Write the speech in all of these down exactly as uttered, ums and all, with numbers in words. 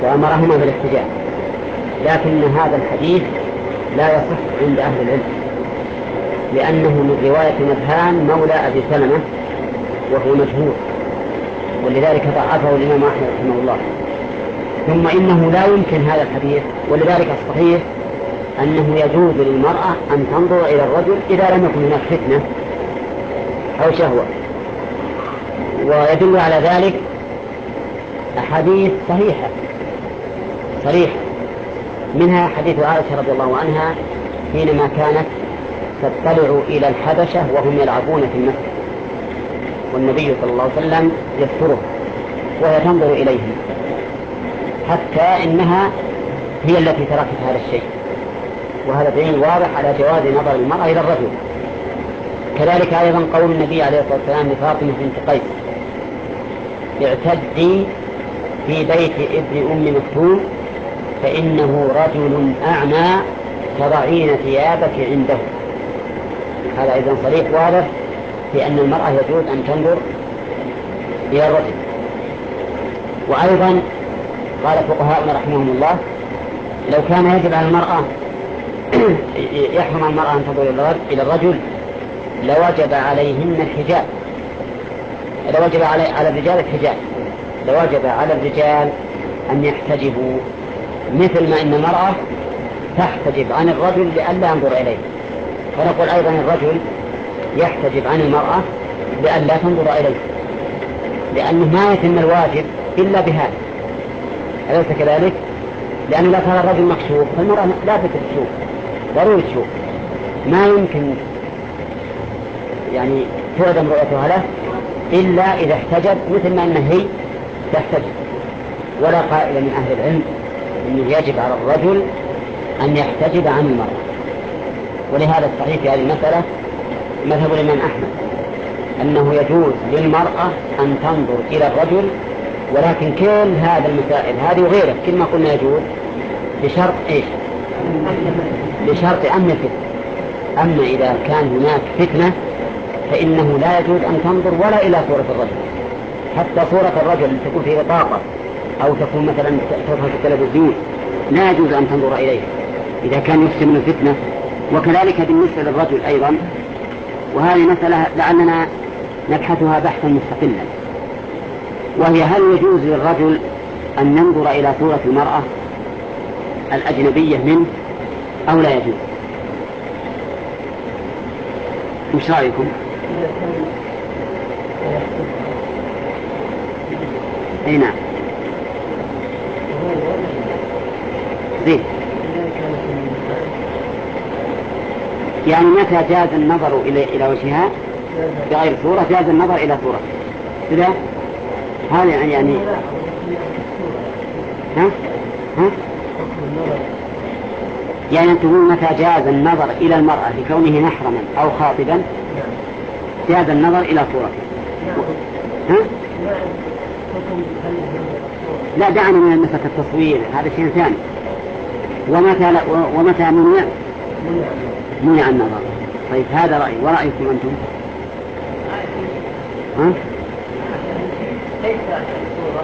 وأمرهما بالاحتجاج، لكن هذا الحديث لا يصح عند أهل العلم، لأنه من رواية نبهان مولى أبي سلمة وهو مجهول، ولذلك ضعفه الإمام أحمد رحمه الله. ثم إنه لا يمكن هذا الحديث، ولذلك الصحيح أنه يجوز للمرأة أن تنظر إلى الرجل إذا لم يكن هناك فتنة أو شهوة. ويدل على ذلك أحاديث صحيحة صريحة، منها حديث عائشة رضي الله عنها حينما كانت تطلع إلى الحبشة وهم يلعبون في المسجد، والنبي صلى الله عليه وسلم يستره وهي تنظر إليهم، حتى إنها هي التي تركت هذا الشيء، وهذا دليل واضح على جواز نظر المرأة إلى الرجل. كذلك أيضا قول النبي عليه الصلاة والسلام لفاطمة بنت قيس: اعتدي في بيت ابن أم مكتوم فإنه رجل أعمى تضعين ثيابك عنده. هذا أيضا صريح واضح في أن المرأة يجوز أن تنظر إلى الرجل. وأيضا قال فقهاؤنا رحمهم الله: لو كان يجب على المرأة يحرم المرأة أن تنظر إلى الرجل لوجب عليهن الحجاب، لوجب على الرجال الحجاب، لوجب على الرجال أن يحتجبوا، مثل ما إن المرأة تحتجب عن الرجل لئلا ينظر إليه، فنقول أيضا الرجل يحتجب عن المرأة لئلا تنظر إليه، لأنه ما يتم الواجب إلا بهذا، أليس كذلك؟ لأنه لا كان الرجل مكشوف فالمرأة لا بد تشوف، ضروري تشوف، ما يمكن يعني تعدم رؤيتها له إلا إذا احتجب، مثل ما أنه هي تحتجب. ولا قائل من أهل العلم أنه يجب على الرجل أن يحتجب عن المرأة. ولهذا الصحيح في هذه المسألة مذهب الإمام أحمد أنه يجوز للمرأة أن تنظر إلى الرجل، ولكن كل هذا المسائل هذه وغيره كل ما قلنا يجوز بشرط إيش؟ بشرط أمن الفتنة. أما إذا كان هناك فتنة فإنه لا يجوز أن تنظر ولا إلى صورة الرجل، حتى صورة الرجل تكون في بطاقة أو تكون مثلا تظهر في التلفزيون لا يجوز أن تنظر إليه إذا كان يخشى من الفتنة. وكذلك بالنسبة للرجل أيضا، وهذه مسألة لعلنا نبحثها بحثا مستقلا، وهي: هل يجوز للرجل أن ينظر إلى صورة المرأة الأجنبية منه أو لا يجوز؟ مش رأيكم؟ أي نعم زين. يعني متى جاز النظر إلى إلى وجهها بغير صورة جاز النظر إلى صورة كذا. هذا يعني يعني ها ها يعني تقول متى جاز النظر إلى المرأة لكونه محرما أو خاطبا جاز النظر إلى صورته. ها؟ لا، دعنا من مسألة التصوير، هذا شيء ثاني. ومتى ومتى منع منع النظر. طيب هذا رأي، ورأيكم أنتم؟ ها؟ ليس الصورة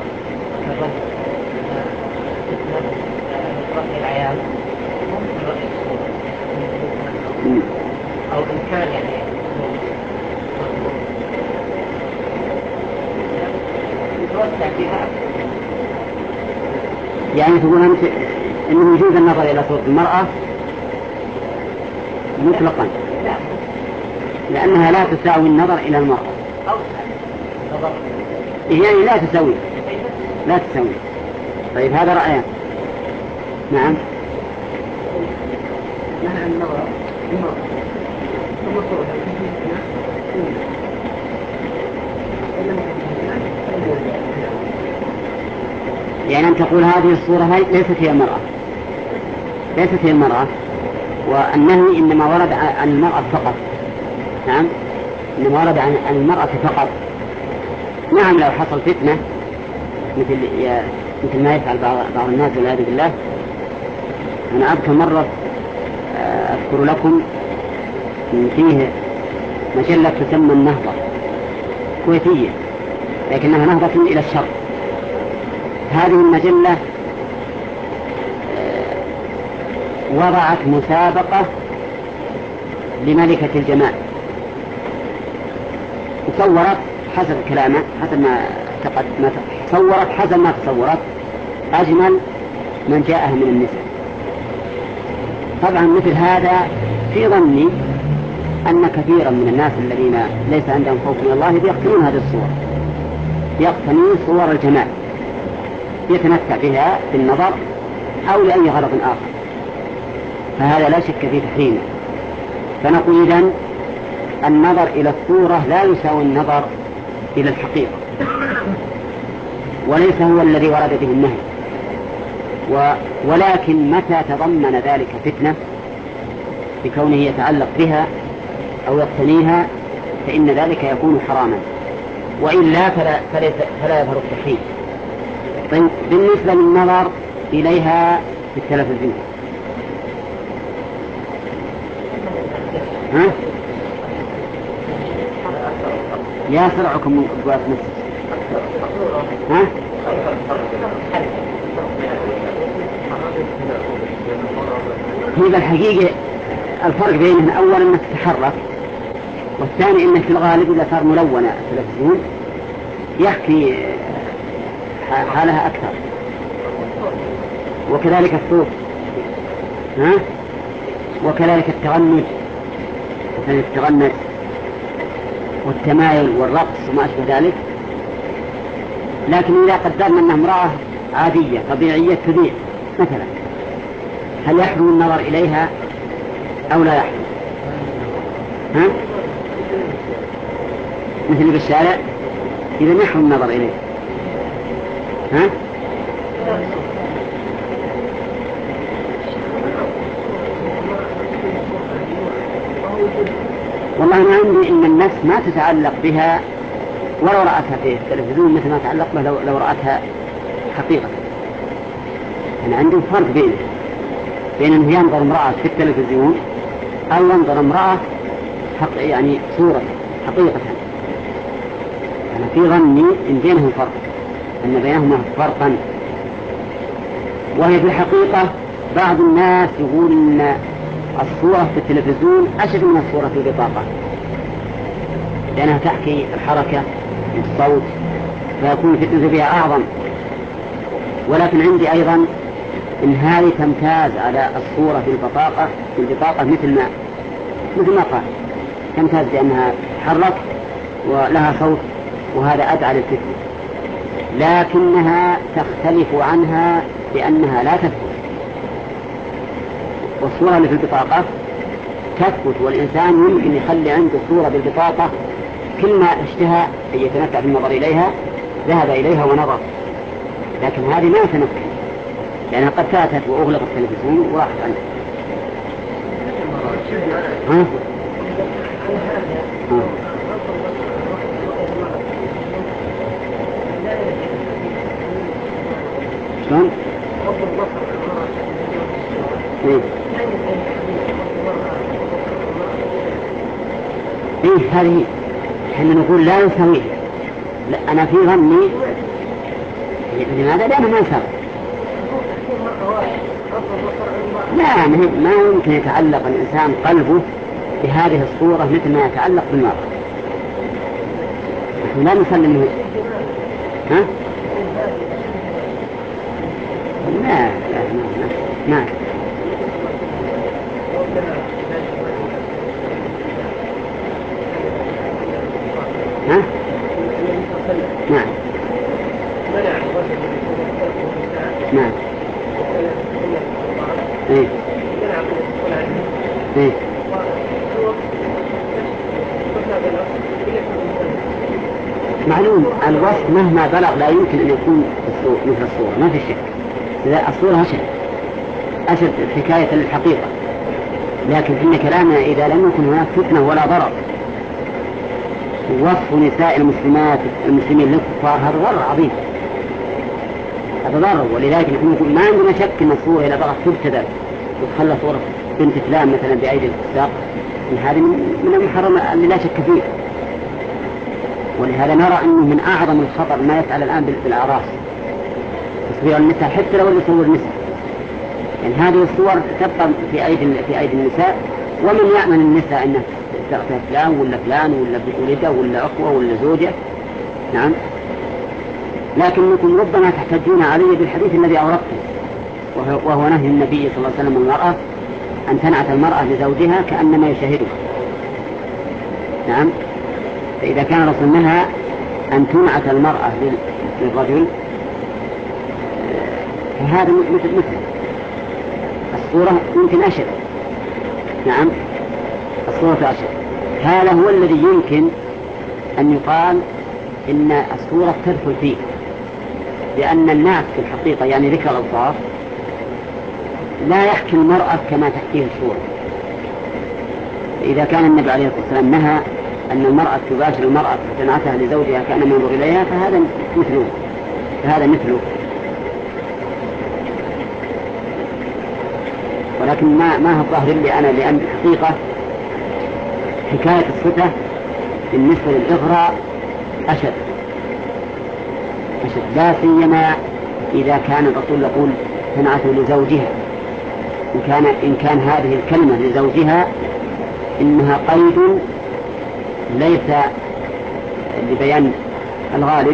رأي العيال ممكن رأي الصورة أو إمكان يعني يتوسع فيها. يعني تقول أنت إنه يجوز النظر إلى صورة المرأة مطلقا لأنها لا تساوي النظر إلى المرأة، يعني لا تساوي لا تساوي. طيب هذا رأيان. نعم. يعني أن تقول هذه الصورة ليست هي المرأة، ليست هي المرأة، والنهي إنما ورد عن المرأة فقط. نعم، إنما ورد عن المرأة فقط. نعم، لو حصل فتنة مثل مثل ما يفعل بعض الناس والعياذ بالله. أنا أذكر مرة أذكر لكم فيه مجلة تسمى النهضة كويتية، لكنها نهضة إلى الشر. هذه المجلة وضعت مسابقة لملكة الجمال، وصورت حسب كلامه حسب ما ما تصورت حسب ما تصورت أجمل من جاءها من النساء. طبعا مثل هذا في ظني أن كثيرا من الناس الذين ليس عندهم خوف من الله يقتنون هذه الصور، يقتنون صور الجمال يتمتع بها في النظر أو لأي غرض آخر، فهذا لا شك في تحريمه. فنقول إذن النظر إلى الصورة لا يساوي النظر إلى الحقيقة، وليس هو الذي ورد به النهي، و... ولكن متى تضمن ذلك فتنة بكونه يتعلق بها أو يقتنيها فإن ذلك يكون حراما، وإلا فلا, فلا, فلا يظهر التحريم. طيب بالنسبة للنظر إليها في التلفزيون، ها؟ يا سرعكم من قدوات نفسك، ها؟ هذا الحقيقة الفرق بينهم أولا أنك تتحرك، والثاني أنك في الغالب إذا صار ملونة التلفزيون يحكي حالها أكثر، وكذلك الصوت، ها؟ وكذلك التغنج، مثل التغنج والتمايل والرقص وما أشبه ذلك. لكن إذا قدرنا أنها امرأة عادية طبيعية تذيع مثلا، هل يحرم النظر إليها أو لا يحرم؟ ها؟ مثل بالشارع إذا يحرم النظر إليه، ها؟ والله أنا عندي إن النفس ما تتعلق بها ولو رأتها في التلفزيون مثل ما تعلق بها لو, لو رأتها حقيقة. أنا عندي فرق بين بين أنه ينظر امرأة في التلفزيون أو ينظر امرأة حق يعني صورة حقيقة. أنا في ظني إن بينهم فرق، أن بينهما فرقا، وهي في الحقيقة بعض الناس يقول إن الصورة في التلفزيون أشد من الصورة في البطاقة، لأنها تحكي الحركة والصوت فيكون الفتنة بها أعظم. ولكن عندي أيضا إن هذه تمتاز على الصورة في البطاقة في البطاقة مثل ما مثل ما قال، تمتاز بأنها تتحرك ولها صوت، وهذا أدعى للفتنة. لكنها تختلف عنها بأنها لا تثبت، والصورة اللي في البطاقة تثبت، والإنسان يمكن يخلي عنده صورة بالبطاقة كل ما اشتهى أن يتمتع بالنظر إليها ذهب إليها ونظر، لكن هذه ما يتمكن لأنها قد فاتت وأغلق التلفزيون وراحت عنه. ها؟ ها؟ شلون؟ إيه؟ إيه هذه حين نقول لا يسويه، لا أنا في ظني لماذا؟ لأنه ما يسوي. لا ما يمكن يتعلق الإنسان قلبه بهذه الصورة مثل ما يتعلق بالمرأة. لا نسلم له. ها؟ لا لا ما ما ها؟ نعم نعم. ايه ايه معلوم الوصف مهما بلغ لا يمكن أن يكون مثل الصورة، ما في شك. إذا الصورة أشد أشد حكاية للحقيقة، لكن إن كلامنا إذا لم يكن هناك فتنة ولا ضرر، وصف نساء المسلمات المسلمين للكفار هذا ضرر عظيم، هذا ضرر. ولذلك نحن نقول ما عندنا شك أن الصورة إذا بغت تبتدأ وتخلى صورة بنت فلان مثلا بأيدي الفساق من هذه من المحرم اللي لا شك فيه. ولهذا نرى أنه من أعظم الخطر ما يفعل الآن بالأعراس تصوير النساء، حتى لو اللي يصور النساء يعني هذه الصور تبقى في أيدي في أيدي النساء، ومن يأمن النساء أنه تأتي فلان ولا فلان ولا ولده ولا أخوة ولا زوجة. نعم. لكنكم ربما تحتجون علي بالحديث الذي أوردته، وهو نهي النبي صلى الله عليه وسلم المرأة أن تنعت المرأة لزوجها كأنما يشاهدها. نعم. فإذا كان رسول منها أن تنعت المرأة للرجل فهذا مثل مثل الصورة يمكن أشد. نعم. الصورة أشد. هذا هو الذي يمكن أن يقال إن الصورة تدخل فيه، لأن الناس في الحقيقة يعني ذكر الأوصاف لا يحكي المرأة كما تحكيه الصورة. إذا كان النبي عليه الصلاة والسلام نهى أن المرأة تباشر المرأة تنعتها لزوجها كأنما ينظر إليها فهذا مثله فهذا مثله ولكن ما ما هو ظاهر لي أنا، لأن الحقيقة حكاية الصفة بالنسبة للإغراء أشد أشد، لا سيما إذا كان الرسول يقول تنعته لزوجها. إن كان إن كان هذه الكلمة لزوجها إنها قيد ليس لبيان الغالب،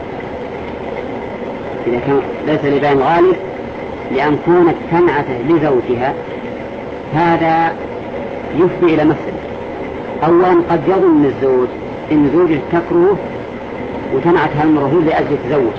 إذا كان ليس لبيان الغالب، لأن كونت تنعته لزوجها هذا يفضي إلى مسألة. أولا قد يظن الزوج إن زوجه تكره وتنعتها المرة لأجل تزوج.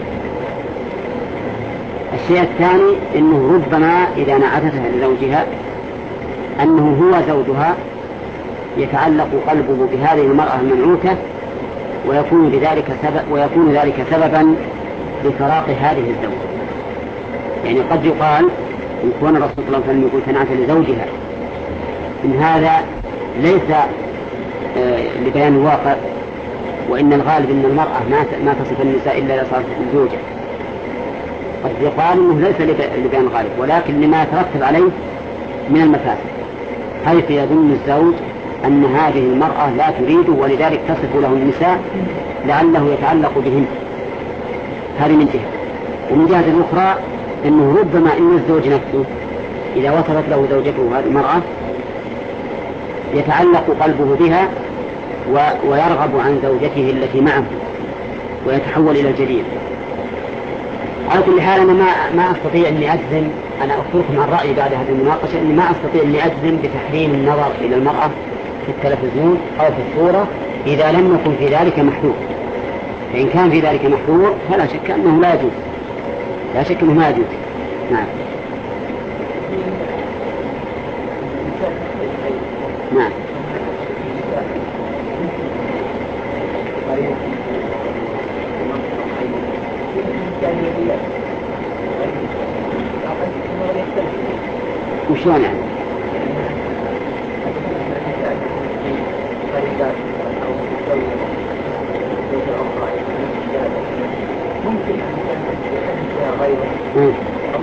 الشيء الثاني إنه ربما إذا نعتتها لزوجها أنه هو زوجها يتعلق قلبه بهذه المرأة المنعوتة ويكون بذلك سبب ويكون ذلك سببا لفراق هذه الزوجة. يعني قد يقال إن كون الرسول صلى الله عليه وسلم يقول تنعت لزوجها إن هذا ليس آه لبيان الواقع، وإن الغالب إن المرأة ما ما تصف النساء إلا إذا صارت الزوجة. قد يقال إنه ليس لبيان الغالب ولكن لما يترتب عليه من المفاسد، حيث يظن الزوج أن هذه المرأة لا تريده ولذلك تصف له النساء لعله يتعلق بهن. هذه من جهة. ومن جهة الأخرى إنه ربما إن الزوج نفسه إذا وصلت له زوجته هذه المرأة يتعلق قلبه بها ويرغب عن زوجته التي معه ويتحول إلى الجديد. على كل حال أنا ما ما أستطيع أني أجزم، أنا أخبركم عن رأيي بعد هذه المناقشة، أني ما أستطيع أني أجزم بتحريم النظر إلى المرأة في التلفزيون أو في الصورة إذا لم يكن في ذلك محذور. فإن كان في ذلك محذور فلا شك أنه لا يجوز، لا شك أنه ما يجوز. نعم. نعم. وشلون يعني؟ ممكن أن غيره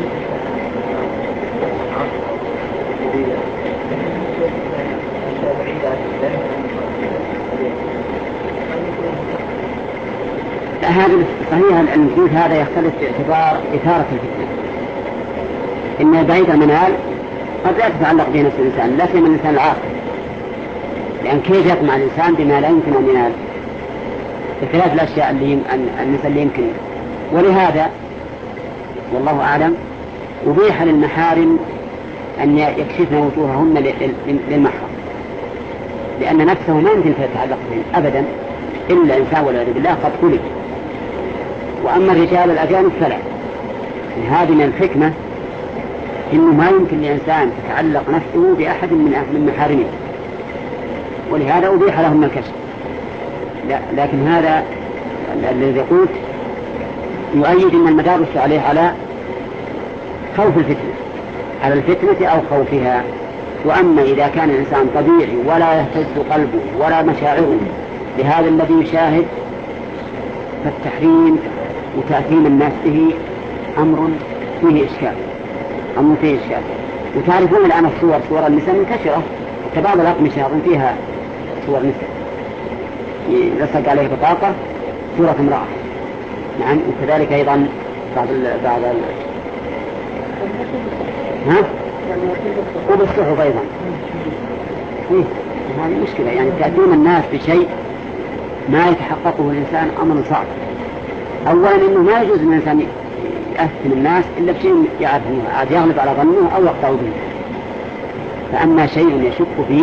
هذا صحيح. الوجود هذا يختلف باعتبار إثارة الفتنة. إن بعيد المنال قد لا تتعلق به نفس الإنسان، لا سيما الإنسان العاقل، لأن كيف يطمع الإنسان بما لا يمكن أن ينال بخلاف الأشياء اللي النساء اللي يمكن. ولهذا والله أعلم أبيح للمحارم أن يكشفن وجوههن للمحرم، لأن نفسه ما يمكن تتعلق به أبدا إلا إنسان والعياذ بالله قد خلق. وأما الرجال الأجانب فلا. هذه من الحكمة إنه ما يمكن لإنسان تتعلق نفسه بأحد من محارمه، ولهذا أبيح لهم الكشف. لا لكن هذا الذي قلت يؤيد أن المدارس عليه على خوف الفتنة، على الفتنة أو خوفها. وأما إذا كان الإنسان طبيعي ولا يهتز قلبه ولا مشاعره لهذا الذي يشاهد فالتحريم وتأثيم الناس به أمر فيه إشكال، أمر فيه إشكال. وتعرفون الآن الصور صور النساء منتشرة، كبعض الأقمشة أظن فيها صور نساء يلصق عليه بطاقة صورة امرأة. نعم. وكذلك أيضا بعض ال بعض ال ها؟ وبالصحف أيضا. إيه؟ هذه مشكلة، يعني تأتون الناس بشيء ما يتحققه الإنسان أمر صعب. أولا إنه ما يجوز أن الإنسان يأثم الناس إلا بشيء يعرفونه عاد يغلب على ظنه أو يقطع به. فأما شيء يشك فيه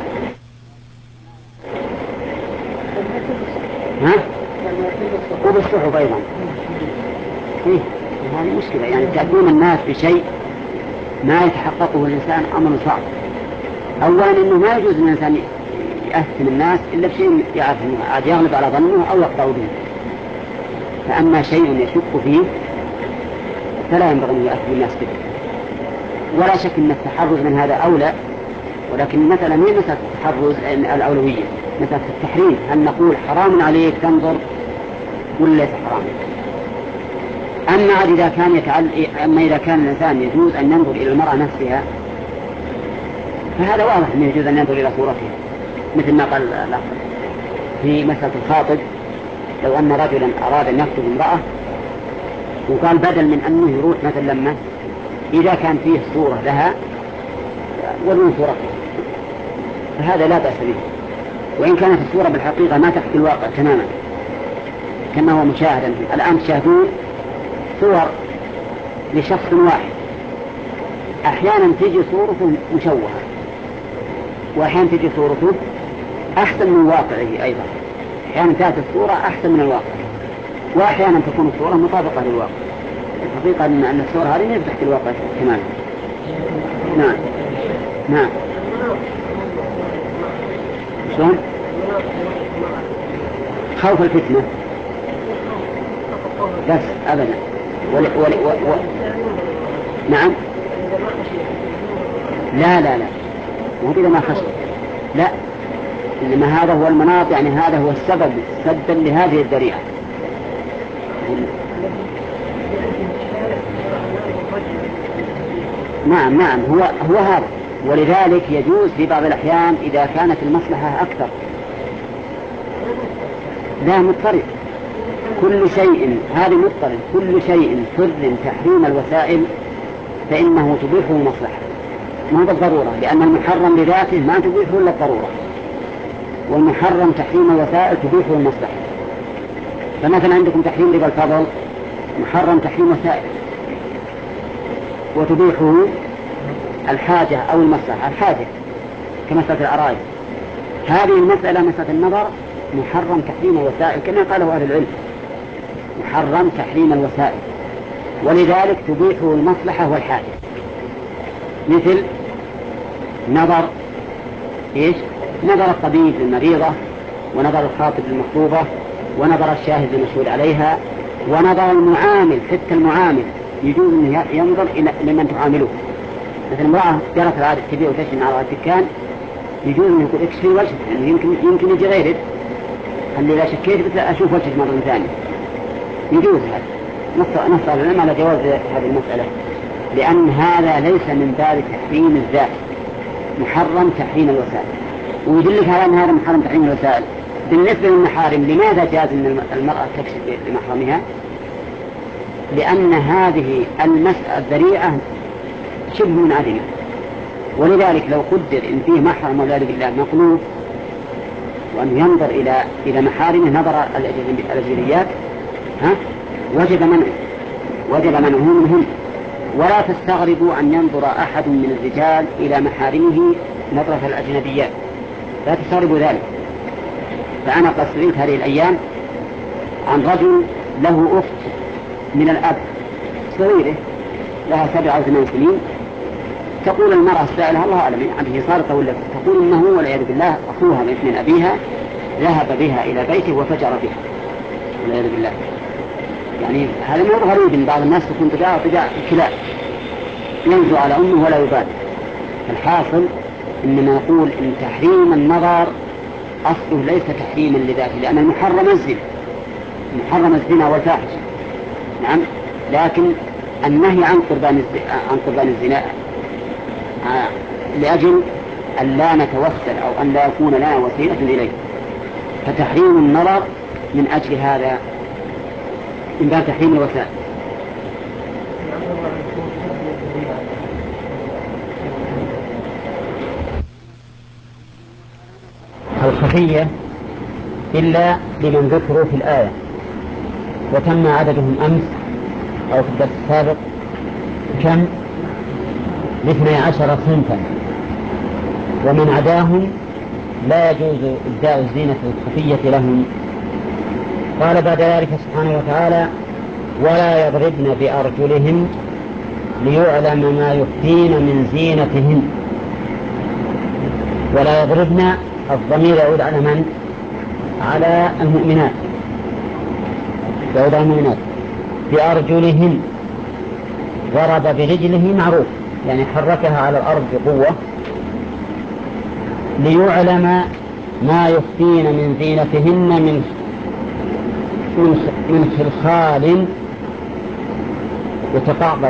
ها؟ وبالصحف أيضا. إيه؟ هذه مشكلة، يعني تأتون الناس بشيء ما يتحققه الإنسان أمر صعب. أولا إنه ما يجوز أن الإنسان يأثم الناس إلا بشيء يعرفونه عاد يغلب على ظنه أو يقطع به. فأما شيء يشك فيه فلا ينبغي أن يأثم الناس به. ولا شك أن التحرز من هذا أولى، ولكن مثلا هي مسألة التحرز الأولوية، مسألة التحريم هل نقول حرام عليك تنظر ولا ليس حرام؟ أما عاد إذا كان يتعل... أما إذا كان الإنسان يجوز أن ينظر إلى المرأة نفسها فهذا واضح أنه يجوز أن ينظر إلى صورتها، مثل ما قال الأخ في مسألة الخاطب. لو أن رجلا أراد أن يخطب امرأة وقال بدل من أنه يروح مثلا لما إذا كان فيه صورة لها ولو صورته فهذا لا بأس به، وإن كانت الصورة بالحقيقة ما تحكي الواقع تماما كما هو مشاهدا. الآن تشاهدون صور لشخص واحد، أحيانا تجي صورته مشوهة وأحيانا تجي صورته أحسن من واقعه أيضا. أحيانا تأتي الصورة أحسن من الواقع، وأحيانا تكون الصورة مطابقة للواقع. الحقيقة أن الصورة هذه ما تحكي الواقع تماما. نعم نعم. شلون؟ خوف الفتنة بس أبدا. ول... ول... و... و... نعم. لا لا لا مو إذا ما خشي، لا، إنما هذا هو المناط، يعني هذا هو السبب سدا لهذه الذريعة. نعم نعم هو هو هذا. ولذلك يجوز في بعض الأحيان إذا كانت المصلحة أكثر. لا مضطرد كل شيء، هذا مضطرد كل شيء حر تحريم الوسائل فإنه تبيحه المصلحة ما بالضرورة، لأن المحرم لذاته ما تبيحه إلا الضرورة، والمحرم تحريم الوسائل تبيحه المصلحة. فمثلا عندكم تحريم ربا الفضل، محرم تحريم وسائل، وتبيحه الحاجة أو المصلحة. الحاجة كمسألة الأرائب، هذه المسألة مسألة النظر محرم تحريم الوسائل كما قاله أهل العلم، محرم تحريم الوسائل، ولذلك تبيحه المصلحة والحاجة. مثل نظر إيش؟ نظر الطبيب للمريضة، ونظر الخاطب للمخطوبة، ونظر الشاهد للمشهود عليها، ونظر المعامل، حتى المعامل يجوز أن ينظر إلى لمن تعامله. مثل امرأة جرت العادة تبيع وتشتري على الدكان، يجوز أن يقول اكشفي وجهك لأنه يمكن يمكن يجي غيرك، هل إذا شكيت بس أشوف وجهك مرة ثانية. يجوز هذا، نص نص العلم على جواز هذه المسألة، لأن هذا ليس من باب تحريم الذات، محرم تحريم الوسائل. ويدلك على أن هذا محرم تحريم الوسائل. بالنسبة للمحارم لماذا جاز أن المرأة تكشف لمحرمها؟ لأن هذه المسألة الذريعة شبه منعدمة، ولذلك لو قدر إن فيه محرم والعياذ بالله مقلوب وأن ينظر إلى إلى محارمه نظر الأجنبيات ها وجب منعه وجب منعه منهم. ولا تستغربوا أن ينظر أحد من الرجال إلى محارمه نظرة الأجنبيات، لا تستغربوا ذلك. فأنا قد سئلت هذه الأيام عن رجل له أخت من الأب صغيرة لها سبع أو ثمان سنين، تقول المرأة السائلة الله أعلم يعني صارت ولا، تقول إنه والعياذ بالله أخوها من أبيها ذهب بها إلى بيته وفجر بها والعياذ بالله. يعني هذا ما هو غريب، إن بعض الناس تكون طباع طباع الكلاب ينزو على أمه ولا يبالي. الحاصل إنما نقول إن تحريم النظر أصله ليس تحريما لذاته، لأن المحرم الزنا، محرم الزنا والفاحشة نعم، لكن النهي عن قربان عن قربان الزنا لأجل أن لا نتوسل أو أن لا يكون لنا وسيلة إليه، فتحريم النظر من أجل هذا من باب تحريم الوسائل. خفية إلا لمن ذكروا في الآية، وتم عددهم أمس أو في الدرس السابق كم؟ باثني عشر صنفا، ومن عداهم لا يجوز إبداء الزينة الخفية لهم. قال بعد ذلك سبحانه وتعالى: ولا يضربن بأرجلهن ليعلم ما يخفين من زينتهن. ولا يضربن، الضمير يعود على من؟ على المؤمنات، يعود على المؤمنات. بأرجلهن، ضرب برجله معروف، يعني حركها على الأرض بقوة، ليعلم ما يخفين من زينتهن من من خلخال يتقعقع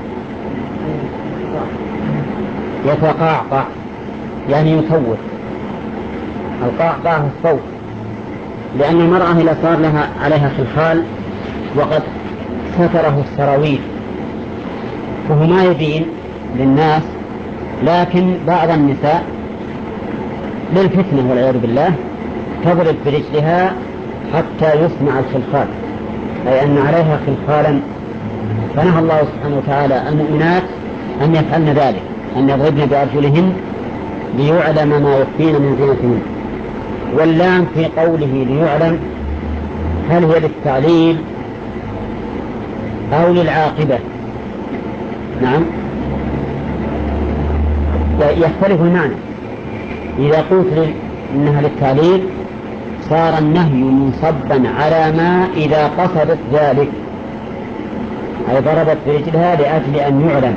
يتقعقع يعني يصوت. القعقع هو الصوت، لأن المرأة إذا صار لها عليها خلخال وقد ستره السراويل فهو ما يبين للناس، لكن بعض النساء للفتنة والعياذ بالله تضرب برجلها حتى يسمع الخلخال، أي أن عليها خلخالا. فنهى الله سبحانه وتعالى المؤمنات أن يفعلن ذلك، أن يضربن بأرجلهن ليعلم ما يخفين من زينتهن. واللام في قوله ليعلم هل هي للتعليل أو للعاقبة؟ نعم، يختلف المعنى. إذا قلت إنها للتعليل صار النهي منصبا على ما إذا قصدت ذلك، أي ضربت برجلها لأجل أن يعلم.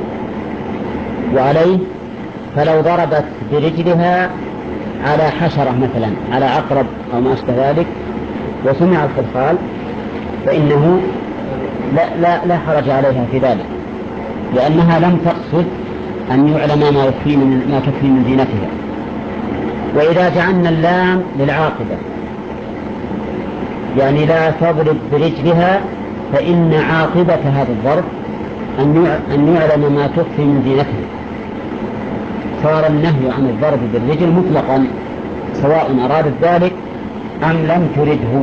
وعليه فلو ضربت برجلها على حشرة مثلا، على عقرب أو ما أشبه ذلك، وسمع الخلخال فإنه لا, لا, لا حرج عليها في ذلك، لأنها لم تقصد أن يعلم ما يخفي من, ما تخفي من زينتها. وإذا جعلنا اللام للعاقبة يعني لا تضرب برجلها، فإن عاقبة هذا الضرب أن يعلم ما تخفي من زينتها. صار النهي عن الضرب بالرجل مطلقا سواء أرادت ذلك أم لم ترده.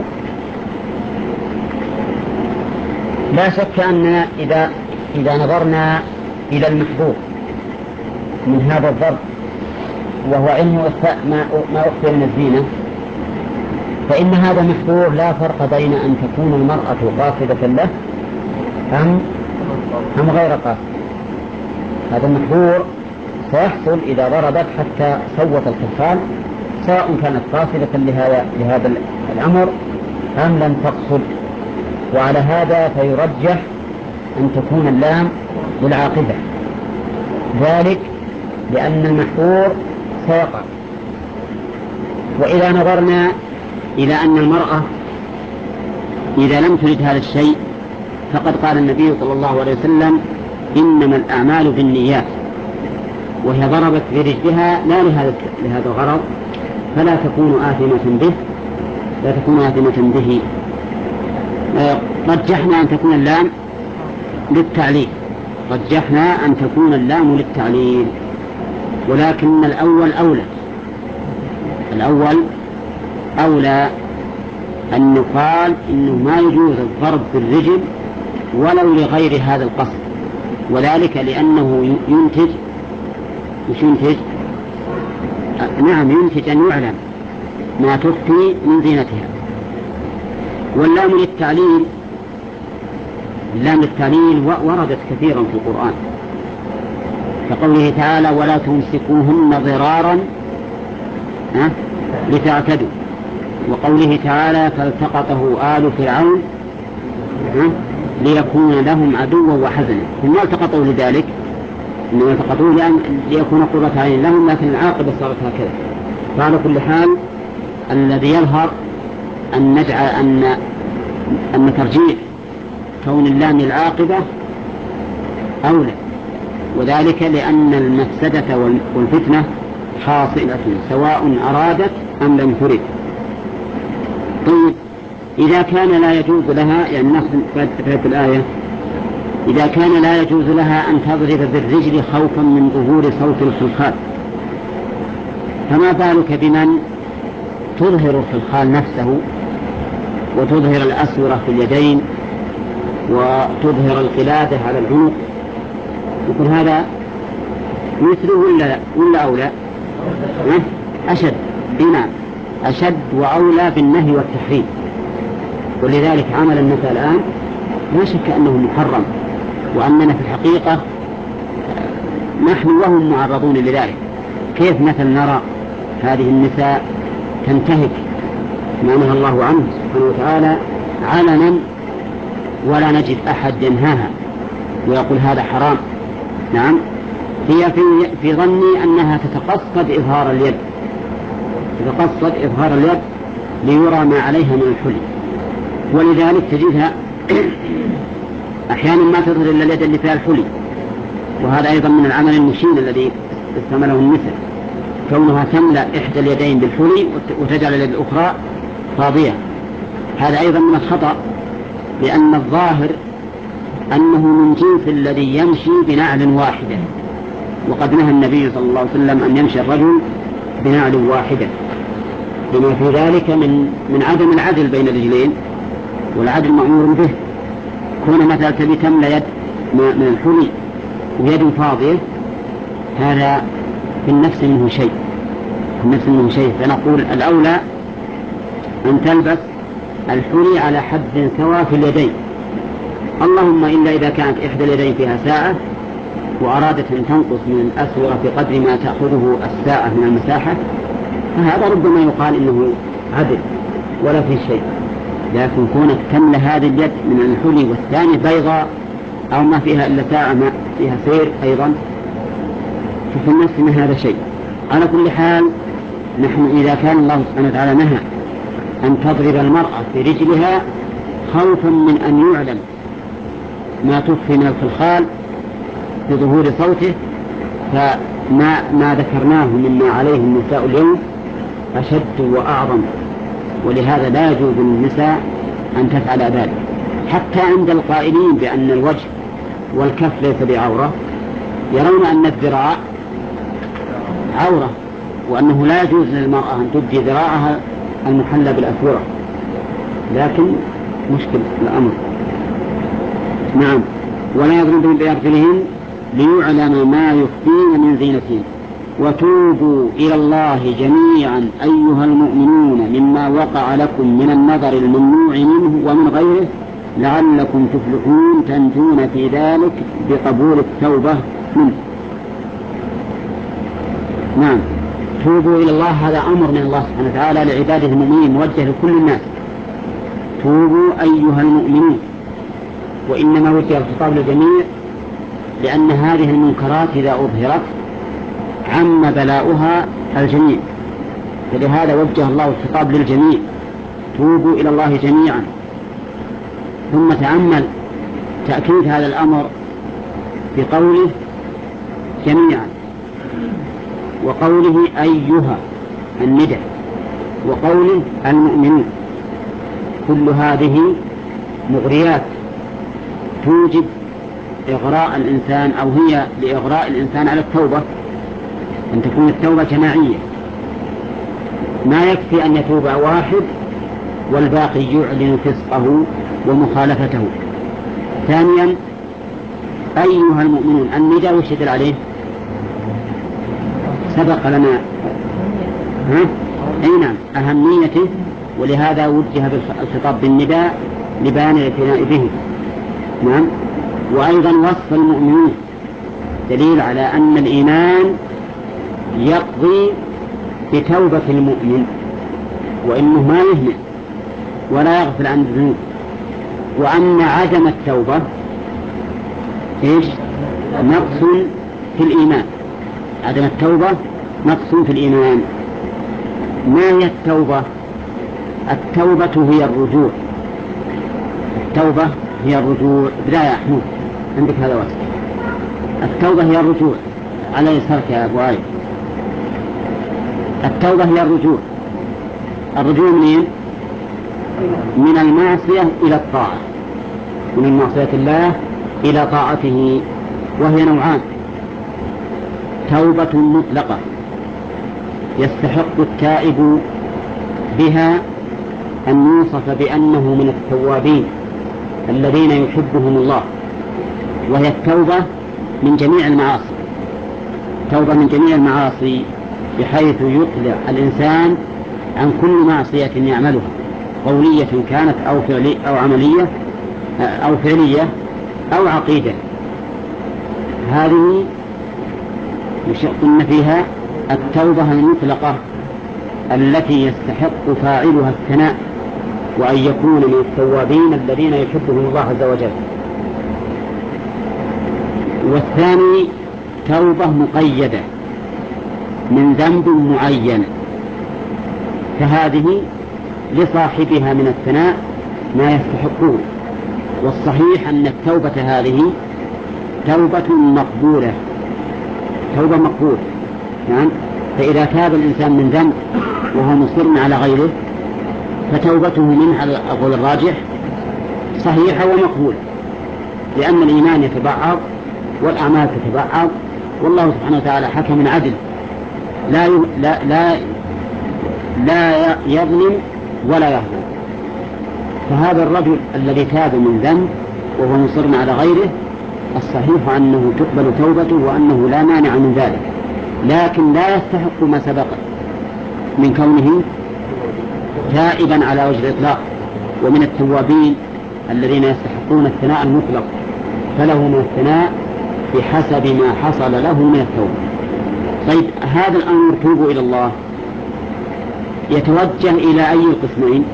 لا شك أن إذا, إذا نظرنا إلى المحظور من هذا الضرب وهو علم إخفاء ما أخفي من الزينة، فإن هذا محظور لا فرق بين أن تكون المرأة قاصدة له أم, أم غير قاصدة. هذا المحظور سيحصل إذا ضربت حتى صوت الخلخال، سواء كانت قاصدة لهذا, لهذا الأمر أم لم تقصد. وعلى هذا فيرجح أن تكون اللام للعاقبة، ذلك لأن المحظور سيقع. وإذا نظرنا إلى أن المرأة إذا لم ترد هذا الشيء، فقد قال النبي صلى الله عليه وسلم إنما الأعمال بالنيات، وهي ضربت برجلها لا لهذا لهذا الغرض، فلا تكون آثمة به لا تكون آثمة به. رجحنا أن تكون اللام للتعليل رجحنا أن تكون اللام للتعليل ولكن الأول أولى الأول أولى أن يقال إنه ما يجوز الضرب بالرجل ولو لغير هذا القصد، وذلك لأنه ينتج مش ينتج نعم ينتج أن يعلم ما تخفي من زينتها. واللام للتعليل اللام للتعليل وردت كثيرا في القرآن، كقوله تعالى ولا تمسكوهن ضرارا لتعتدوا، وقوله تعالى فالتقطه آل فرعون ليكون لهم عدوا وحزنا. هم ما التقطوا لذلك، إنما التقطوه لأن ليكون قرة عين لهم، لكن العاقبة صارت هكذا. فعلى كل حال الذي يظهر أن ندعى أن أن ترجيح كون اللام العاقبة أولى، وذلك لأن المفسدة والفتنة حاصلة سواء أرادت أم لم ترد. طيب إذا كان لا يجوز لها، يعني ناخذ في الآية، إذا كان لا يجوز لها أن تضرب بالرجل خوفا من ظهور صوت الخلخال، فما بالك بمن تظهر في الخال نفسه وتظهر الأسورة في اليدين وتظهر القلادة على العنق، يكون هذا مثله ولا ولا أولى؟ أشد بنا أشد وأولى بالنهي والتحريم. ولذلك عمل الناس الآن لا شك أنه محرم، وأننا في الحقيقة نحن وهم معرضون لذلك. كيف مثل نرى هذه النساء تنتهك ما نهى الله عنه سبحانه وتعالى علنا ولا نجد أحد ينهاها ويقول هذا حرام. نعم، هي في, في ظني أنها تتقصد إظهار اليد، تتقصد إظهار اليد ليرى ما عليها من الحلي، ولذلك تجدها أحيانا ما تظهر إلا اليد اللي فيها الحلي. وهذا أيضا من العمل المشين الذي استعمله النساء، كونها تملأ إحدى اليدين بالحلي وتجعل اليد الأخرى فاضية. هذا أيضا من الخطأ، لأن الظاهر أنه من جنس الذي يمشي بنعل واحدة، وقد نهى النبي صلى الله عليه وسلم أن يمشي الرجل بنعل واحدة، بما في ذلك من من عدم العدل بين الرجلين، والعدل مأمور به. كون مثلا تبي تملأ يد من الحلي ويد فاضية، هذا في النفس منه شيء، في النفس منه شيء. فنقول الأولى أن تلبس الحلي على حد سواء في اليدين، اللهم إلا إذا كانت إحدى اليدين فيها ساعة وأرادت أن تنقص من الأسورة بقدر ما تأخذه الساعة من المساحة، فهذا ربما يقال إنه عدل ولا في شيء. لكن كونك تملأ هذه اليد من الحلي والثاني بيضاء أو ما فيها إلا ساعة ما فيها سير أيضا، ففي النفس من هذا شيء. على كل حال نحن إذا كان الله سبحانه وتعالى نهى أن تضرب المرأة في رجلها خوفا من أن يعلم ما تخفي من الخلخال بظهور صوته، فما ما ذكرناه مما عليه النساء اليوم أشد وأعظم، ولهذا لا يجوز للنساء أن تفعل ذلك. حتى عند القائلين بأن الوجه والكف ليس بعورة يرون أن الذراع عورة، وأنه لا يجوز للمرأة أن تبدي ذراعها المحلى بالأسورة، لكن مشكل الأمر. نعم، ولا يضربن بأرجلهن ليعلم ما يخفين من زينتهن وتوبوا إلى الله جميعا أيها المؤمنون مما وقع لكم من النظر الممنوع منه ومن غيره لعلكم تفلحون تنجون في ذلك بقبول التوبة منه. نعم، توبوا إلى الله، هذا أمر من الله سبحانه وتعالى لعباده المؤمنين موجه لكل الناس. توبوا أيها المؤمنون، وإنما وجه الخطاب للجميع، لأن هذه المنكرات إذا أظهرت عم بلاؤها الجميع، فلهذا وجه الله الخطاب للجميع، توبوا إلى الله جميعا. ثم تأمل تأكيد هذا الأمر بقوله جميعا، وقوله أيها الندى، وقوله المؤمنون، كل هذه مغريات توجب إغراء الإنسان، أو هي لإغراء الإنسان على التوبة، أن تكون التوبة جماعية، ما يكفي أن يتوب واحد والباقي يعلن فسقه ومخالفته. ثانيا أيها المؤمنون، النداء وش يدل عليه؟ سبق لنا ها؟ أي نعم، أهميته، ولهذا وجه الخطاب بالنداء لبيان الاعتناء به. نعم، وأيضا وصف المؤمنين دليل على أن الإيمان يقضي بتوبة المؤمن، وإنه ما يهمل ولا يغفل عن الذنوب، وأن عدم التوبة إيش؟ نقص في الإيمان، عدم التوبة نقص في الإيمان. ما هي التوبة؟ التوبة هي الرجوع، التوبة هي الرجوع. لا يا أحمد عندك هذا وقت. التوبة هي الرجوع على يسارك يا أبو علي. التوبة هي الرجوع، الرجوع منين؟ من المعصية إلى الطاعة، من معصية الله إلى طاعته، وهي نوعان: توبة مطلقة يستحق التائب بها أن يوصف بأنه من التوابين الذين يحبهم الله، وهي التوبة من جميع المعاصي، توبة من جميع المعاصي بحيث يقلع الإنسان عن كل معصية يعملها قولية كانت أو فعلية أو عملية أو فعلية أو عقيدة. هذه قلنا فيها التوبة المطلقة التي يستحق فاعلها الثناء وأن يكون من التوابين الذين يحبهم الله عز وجل. والثاني توبة مقيدة من ذنب معين، فهذه لصاحبها من الثناء ما يستحقون. والصحيح أن التوبة هذه توبة مقبولة، توبة مقبولة يعني. فإذا تاب الإنسان من ذنب وهو مصر على غيره فتوبته منه على القول الراجح صحيحة ومقبولة، لأن الإيمان يتبعض والأعمال تتبعض، والله سبحانه وتعالى حكم عدل لا لا لا لا يظلم ولا يهضم. فهذا الرجل الذي تاب من ذنب وهو مصر على غيره الصحيح أنه تقبل توبته وأنه لا مانع من ذلك، لكن لا يستحق ما سبق من كونه تائبا على وجه الإطلاق ومن التوابين الذين يستحقون الثناء المطلق، فله من الثناء بحسب ما حصل له من التوبة. طيب هذا الأمر توبوا إلى الله يتوجه إلى أي القسمين؟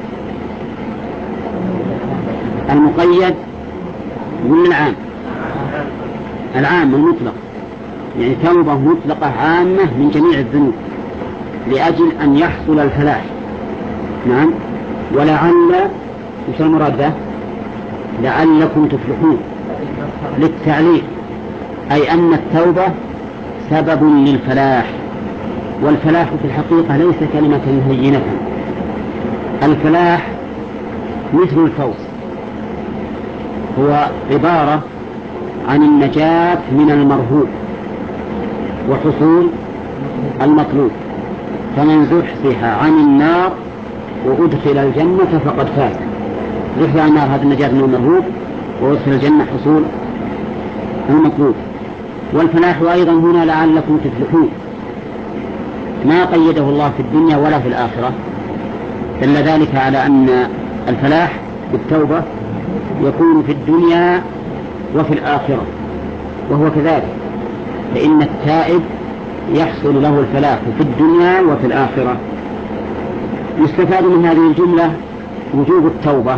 المقيد ولا العام؟ العام المطلق، يعني توبة مطلقة عامة من جميع الذنوب لأجل أن يحصل الفلاح. نعم. ولعل وش المراد به؟ لعلكم تفلحون للتعليل، أي أن التوبة سبب للفلاح. والفلاح في الحقيقة ليس كلمة هينة، الفلاح مثل الفوز، هو عبارة عن النجاة من المرهوب وحصول المطلوب. فمن زحزح عن النار وأدخل الجنة فقد فاز. زحزح عن النار هذا النجاة من المرهوب، وأدخل الجنة حصول المطلوب. والفلاح أيضا هنا لعلكم تفلحون، ما قيده الله في الدنيا ولا في الآخرة، دل ذلك على أن الفلاح بالتوبة يكون في الدنيا وفي الآخرة، وهو كذلك، فإن التائب يحصل له الفلاح في الدنيا وفي الآخرة. يستفاد من هذه الجملة وجوب التوبة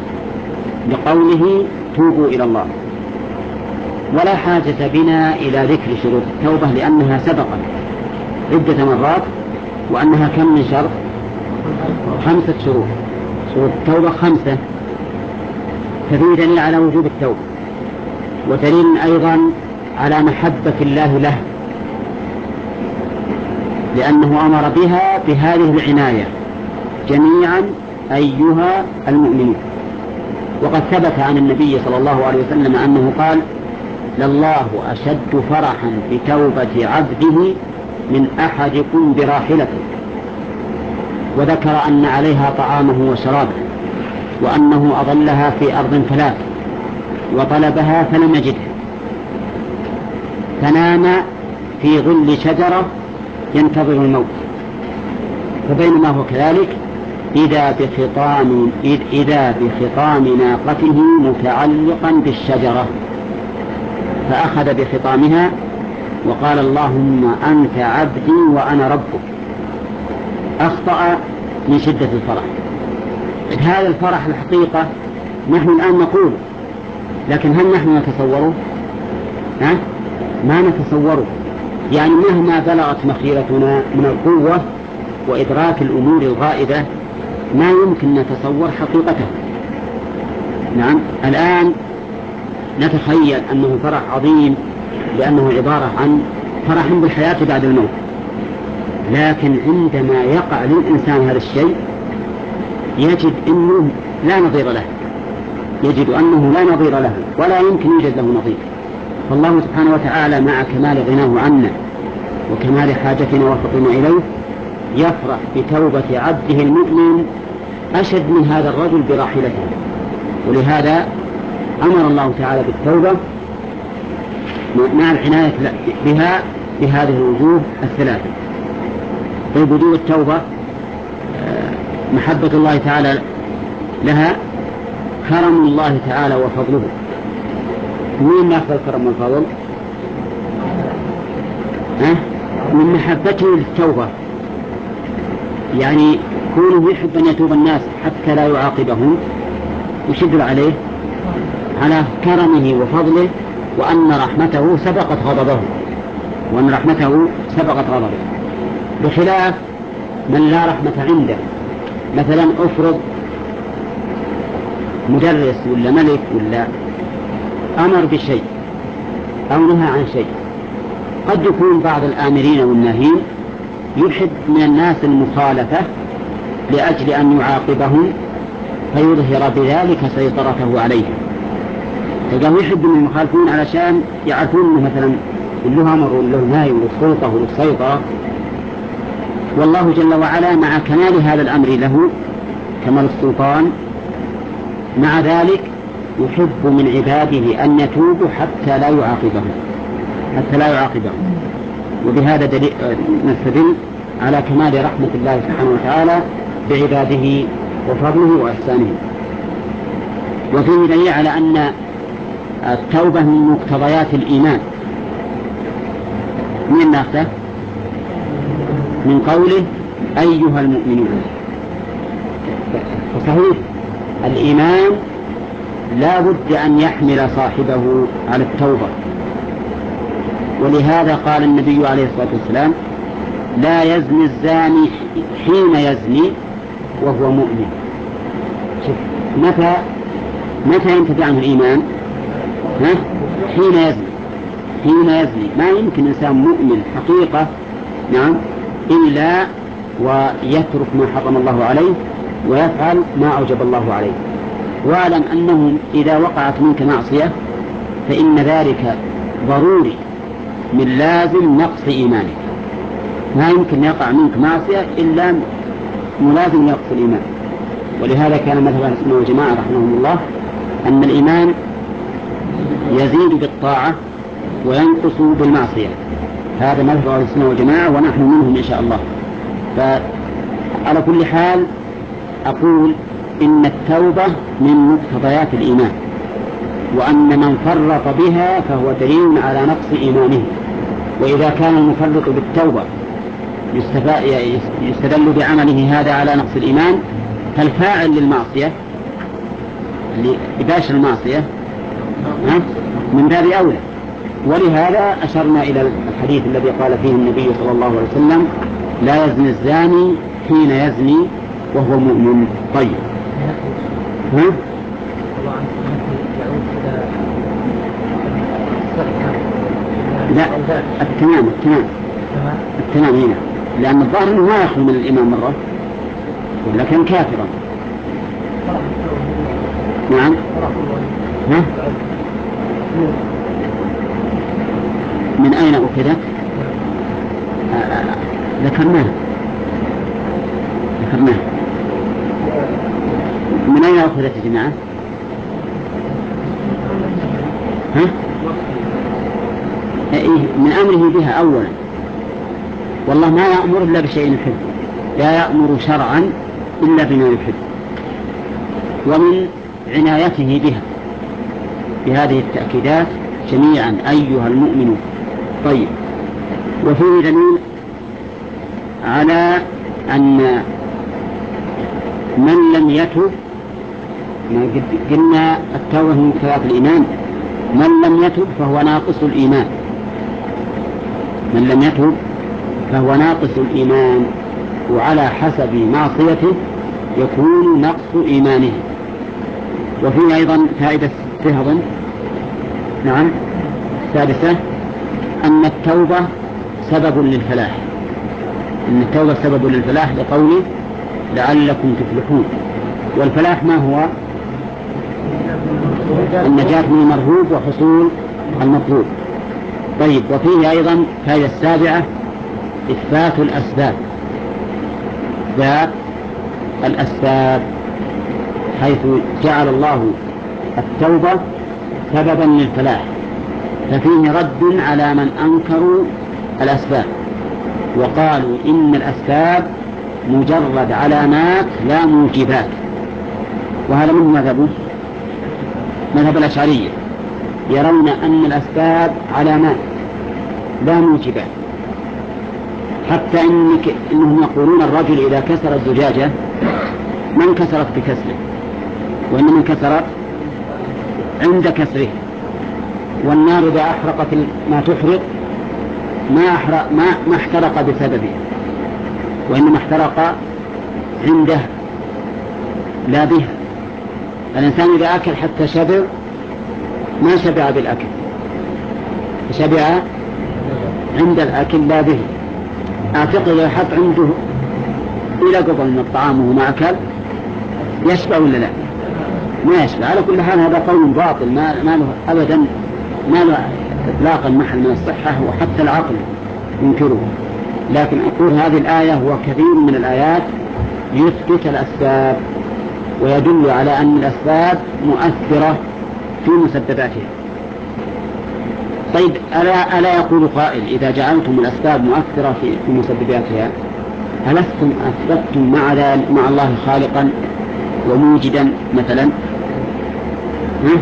لقوله توبوا إلى الله، ولا حاجة بنا إلى ذكر شروط التوبة لأنها سبقت عدة مرات، وأنها كم من شرط؟ خمسة شروط. شروط التوبة خمسة، ففيه دليل على وجوب التوبة، ودليل أيضا على محبة الله له، لأنه أمر بها بهذه العناية جميعا أيها المؤمنون. وقد ثبت عن النبي صلى الله عليه وسلم أنه قال: لله أشد فرحا بتوبة عبده من أحدكم براحلته. وذكر أن عليها طعامه وشرابه، وأنه أضلها في أرض ثلاث وطلبها فلم يجدها، فنام في ظل شجرة ينتظر الموت، فبينما هو كذلك إذا بخطام, إذا بخطام ناقته متعلقا بالشجرة، فأخذ بخطامها وقال: اللهم أنت عبدي وأنا ربك. أخطأ من شدة الفرح. هذا الفرح الحقيقة نحن الآن نقوله، لكن هل نحن نتصوره؟ ها؟ ما نتصوره. يعني مهما بلغت مخيرتنا من القوة وإدراك الأمور الغائبة ما يمكن نتصور حقيقته. نعم. الآن نتخيل أنه فرح عظيم لأنه عبارة عن فرح بالحياة بعد الموت، لكن عندما يقع للإنسان هذا الشيء يجد أنه لا نظير له، يجد أنه لا نظير له ولا يمكن يوجد له نظير. فالله سبحانه وتعالى مع كمال غناه عنا وكمال حاجتنا وفقنا إليه يفرح بتوبة عبده المؤمن أشد من هذا الرجل براحلته. ولهذا أمر الله تعالى بالتوبة مع العناية بها بهذه الوجوه الثلاثة. طيب وجوب التوبة محبة الله تعالى لها، كرم الله تعالى وفضله. من ناخذ الكرم والفضل؟ أه؟ من محبته للتوبة، يعني كونه يحب أن يتوب الناس حتى لا يعاقبهم يشد عليه على كرمه وفضله، وأن رحمته سبقت غضبه وأن رحمته سبقت غضبه، بخلاف من لا رحمة عنده. مثلا أفرض مدرس ولا ملك ولا أمر بشيء أو نهى عن شيء، قد يكون بعض الآمرين والناهين يحب من الناس المخالفة لأجل أن يعاقبهم فيظهر بذلك سيطرته عليهم. فقالوا يحب من المخالفين علشان يعرفون أنه مثلا له أمر وله نهي وله سلطة وله سيطرة، والله جل وعلا مع كمال هذا الأمر له كمال السلطان، مع ذلك يحب من عباده أن يتوبوا حتى لا يعاقبهم حتى لا يعاقبهم وبهذا دليل نستدل على كمال رحمة الله سبحانه وتعالى بعباده وفضله وإحسانه. وفيه دليل على أن التوبة من مقتضيات الإيمان. من الناقة من قوله أيها المؤمنون. وصحيح الإيمان لا بد أن يحمل صاحبه على التوبة، ولهذا قال النبي عليه الصلاة والسلام لا يزني الزاني حين يزني وهو مؤمن. متى متى ينتفي عنه الإيمان؟ ها؟ حين يزني حين يزني ما يمكن إنسان مؤمن حقيقة نعم إلا ويترك ما حرم الله عليه ويفعل ما أوجب الله عليه. واعلم أنه إذا وقعت منك معصية فإن ذلك ضروري من لازم نقص إيمانك. ما يمكن يقع منك معصية إلا ملازم نقص الإيمان. ولهذا كان مذهب أهل السنة والجماعة رحمهم الله أن الإيمان يزيد بالطاعة وينقص بالمعصية. هذا مذهب أهل السنة والجماعة ونحن منهم إن شاء الله. فعلى كل حال أقول إن التوبة من مقتضيات الإيمان، وأن من فرط بها فهو دليل على نقص إيمانه. وإذا كان المفرط بالتوبة يستدل بعمله هذا على نقص الإيمان، فالفاعل للمعصية لباشر المعصية من باب أولى. ولهذا أشرنا إلى الحديث الذي قال فيه النبي صلى الله عليه وسلم لا يزني الزاني حين يزني وهو مؤمن. طيب ها؟ لا التمام التمام التمام هنا، لأن الظاهر أنه ما يخلو من الإمام مرة ولا كان كافرا. نعم ها؟ من أين أخذت؟ ذكرناه ذكرناه من أين أخذت يا جماعة؟ ها؟ إيه من أمره بها أولا. والله ما يأمر إلا بشيء يحب، لا يأمر شرعا إلا بما يحب، ومن عنايته بها بهذه التأكيدات جميعا أيها المؤمنون. طيب وفيه دليل على أن من لم يتب، ما قلنا التوبة من مقتضيات الإيمان، من لم يتب فهو ناقص الإيمان. من لم يتب فهو ناقص الإيمان، وعلى حسب معصيته يكون نقص إيمانه. وفيه أيضا فائدة تهضم نعم السادسة أن التوبة سبب للفلاح. أن التوبة سبب للفلاح لقوله لعلكم تفلحون. والفلاح ما هو؟ النجاة من المرهوب وحصول المطلوب. طيب وفيه أيضا فائدة السابعة إثبات الأسباب. إثبات الأسباب، حيث جعل الله التوبة سببا للفلاح، ففيه رد على من أنكروا الأسباب وقالوا إن الأسباب مجرد علامات لا موجبات. وهذا من مذهبه مذهب الأشعرية، يرون أن الأسباب علامات لا موجبات، حتى إنك إنهم يقولون الرجل إذا كسر الزجاجة ما انكسرت بكسره وإنما انكسرت عند كسره، والنار إذا أحرقت ما تحرق ما أحرق ما ما احترق بسببه وإنما احترق عنده لا بها. الإنسان إذا أكل حتى شبع ما شبع بالأكل، شبع عند الأكل لا به. أعتقد إذا حط عنده إلى قبل من الطعام وما أكل يشبع ولا لا؟ ما يشبع. على كل حال هذا قول باطل ما, ما له أبدا ما له إطلاقا محل من الصحة، وحتى العقل ينكره. لكن أقول هذه الآية وكثير من الآيات يثبت الأسباب ويدل على أن الأسباب مؤثرة في مسبباتها. طيب ألا, ألا يقول قائل إذا جعلتم الأسباب مؤثرة في, في مسبباتها ألستم أثبتم مع, مع الله خالقا وموجدا مثلا؟ ها؟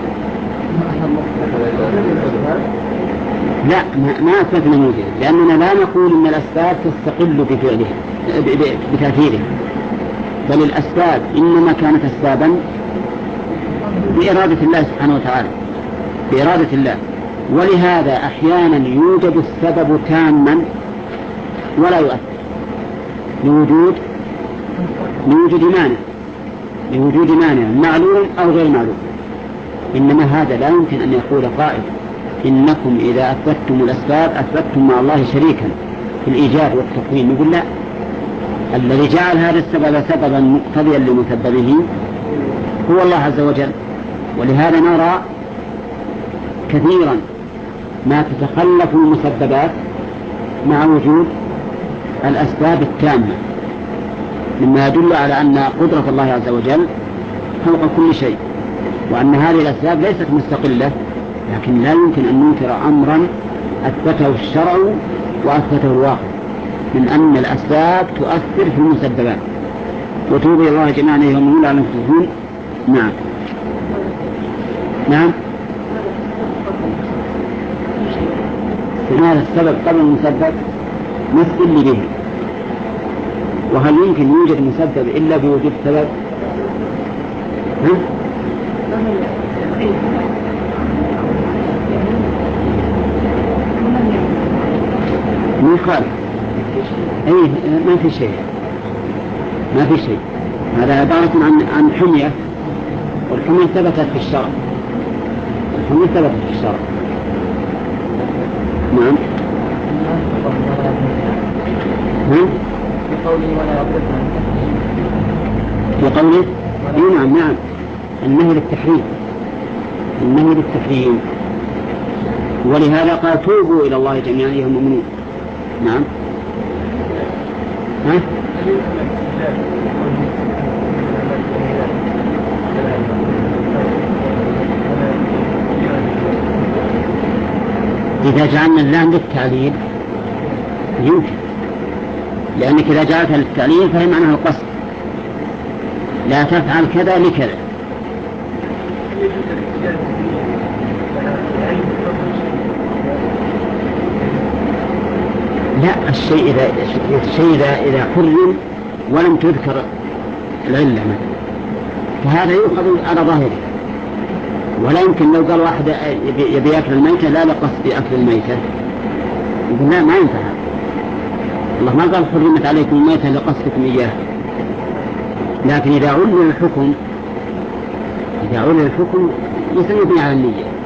لا ما أثبتنا موجدا، لأننا لا نقول إن الأسباب تستقل بفعله بتأثيره، بل الأسباب إنما كانت أسبابا بإرادة الله سبحانه وتعالى، بإرادة الله. ولهذا أحيانا يوجد السبب تاما ولا يؤثر لوجود لوجود مانع لوجود مانع معلوم أو غير معلوم. إنما هذا لا يمكن أن يقول قائل إنكم إذا أثبتتم الأسباب أثبتتم مع الله شريكا في الإيجاد والتكوين. نقول لا، الذي جعل هذا السبب سببا مقتضيا لمسببه هو الله عز وجل. ولهذا نرى كثيرا ما تتخلف المسببات مع وجود الأسباب التامة، مما يدل على أن قدرة الله عز وجل فوق كل شيء، وأن هذه الأسباب ليست مستقلة. لكن لا يمكن أن ننكر أمرا أثبته الشرع وأثبته الواقع من أن الأسباب تؤثر في المسببات. وتوبوا إلى الله جميعا أيها المؤمنون لعلكم تفلحون. نعم نعم هذا السبب قبل المسبب نستدل به. وهل يمكن يوجد مسبب إلا بوجود سبب؟ ها؟ ما يخالف، أي ما في شيء ما في شيء هذا عبارة عن عن حمية، والحمية ثبتت في الشرع، الحمية ثبتت في الشرع. نعم ها؟ في قوله ولا يضربن في قوله إيه نعم نعم النهي للتحريم، النهي للتحريم. ولهذا قال توبوا إلى الله جميعا أيها المؤمنون. نعم ها؟ إذا جعلنا اللام للتعليل يمكن، لأنك إذا جعلتها للتعليل فهي معناها القصد، لا تفعل كذا لكذا. لا، الشيء إذا الشيء إذا إذا حرم ولم تذكر العلة فهذا يؤخذ على ظاهره. ولا يمكن لو قال واحد يبي يأكل الميتة لا لقصد أكل الميتة، يقول لا ما ينفع. الله ما قال حرمت عليكم الميتة لقصدكم إياها. لكن إذا علم الحكم إذا علم الحكم يسمى على النية.